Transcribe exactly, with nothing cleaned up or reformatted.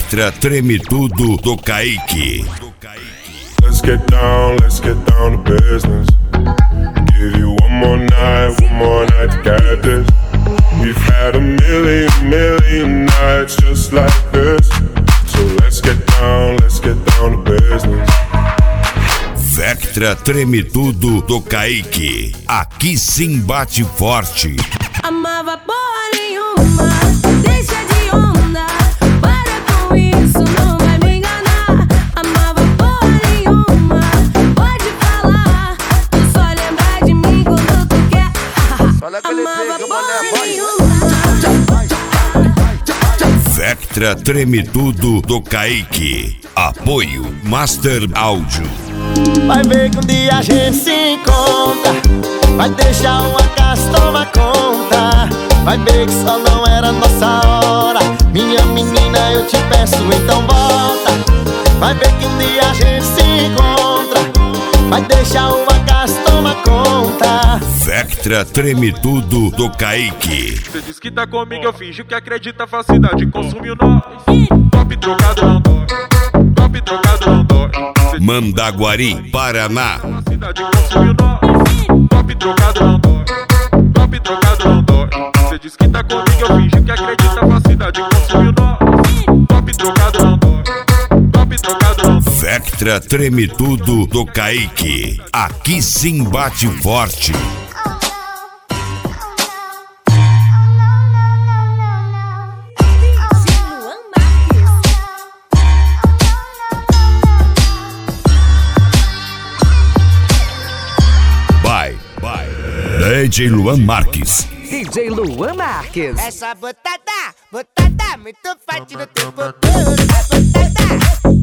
Vectra Treme Tudo do Kaique. Let's get down, let's get down to business. Give you one more night, one more night to get this. We've had a million, million nights just like this. So let's get down, let's get down to business. Vectra Treme Tudo do Kaique. Aqui sim bate forte. Amava porra nenhuma, deixa de onda. Para com isso, não vai me enganar. Amava porra nenhuma, pode falar. Tu só lembra de mim quando tu quer. Amava porra nenhuma. Vectra Treme Tudo do Kaique. Apoio Master Áudio. Vai ver que um dia a gente se encontra. Vai deixar um acaso tomar conta. Vai ver que só não era nossa hora. Minha menina, eu te peço, então volta. Vai ver que um dia a gente se encontra. Vai deixar um acaso tomar conta. Vectra Treme Tudo do Kaique. Cê diz que tá comigo, eu finjo que acredita. Falsidade consumiu nós. Top trocado não dói. Top trocado não dói. Mandaguari, Paraná. Falsidade consumiu nós. Top trocado não dói. Top trocado não dói. Cê diz que tá comigo, eu finjo que acredita. Falsidade consumiu nós. Top trocado não dói. Top trocado não dói. Vectra Treme Tudo do Kaique. Aqui sim bate forte. Vai, vai. D J Luan Marques. D J Luan Marques. Essa botada, botada muito forte no teu futuro. A botada